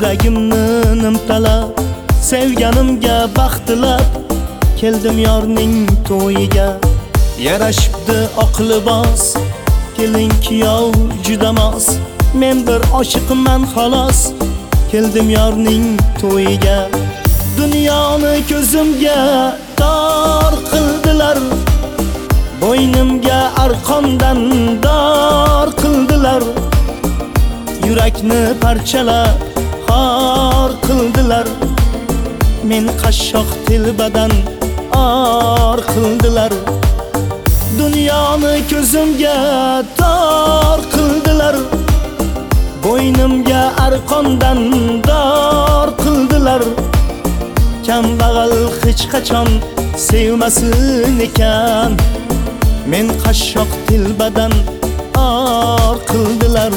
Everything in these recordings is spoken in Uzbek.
Yuragimni nimtalab, sevganimga baxt tilab, keldim yorning to'yiga. Yarashibdi oq libos, kelin kuyov juda mos. Men bir oshiqman xolos, keldim yorning to'yiga. Dunyoni ko'zimga tor qildilar, bo'ynimga arqondan dor qildilar. Yurakni parchalab xor qildilar. Men qashshoq telbadan or qildilar. Dunyoni ko'zimga tor qildilar, bo'ynimga arqondan dor qildilar. Kambag'al hech qachon sevmasin ekan, men qashshoq telbadan or qildilar.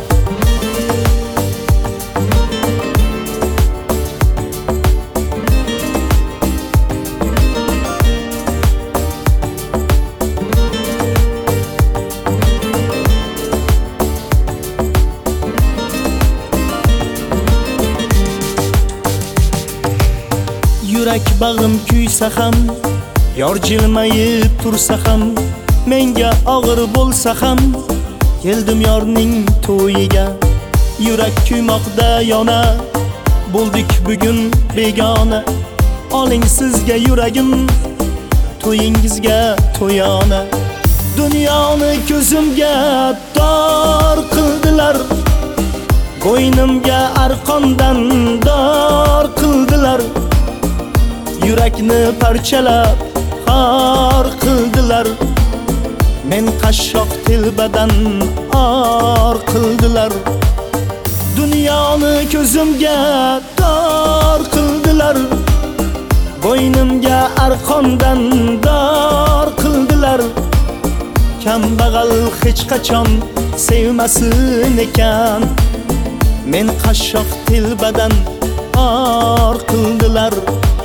Yurak bag'rim kuysa ham, yor jilmayib tursa ham, menga og'ir bo'lsa ham, keldim yorning to'yiga. Yurak kuymoqda yona, bo'ldik bugun begona. Oling sizga yuragim, to'yingizga to'yona. Dunyoni ko'zimga tor qildilar, bo'ynimga arqondan dor qildilar. Yurakni parchalab xor qildilar. Men qashshoq telbadan or qildilar. Dunyoni ko'zimga tor qildilar, bo'ynimga arqondan dor qildilar. Kambag'al hech qachon sevmasin ekan, men qashshoq telbadan or qildilar.